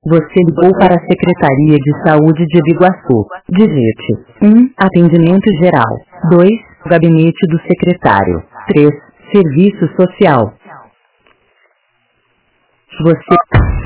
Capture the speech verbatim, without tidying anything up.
Você ligou para a Secretaria de Saúde de Biguaçu. Digite um. Atendimento geral. dois. Gabinete do secretário. três. Serviço social. Você...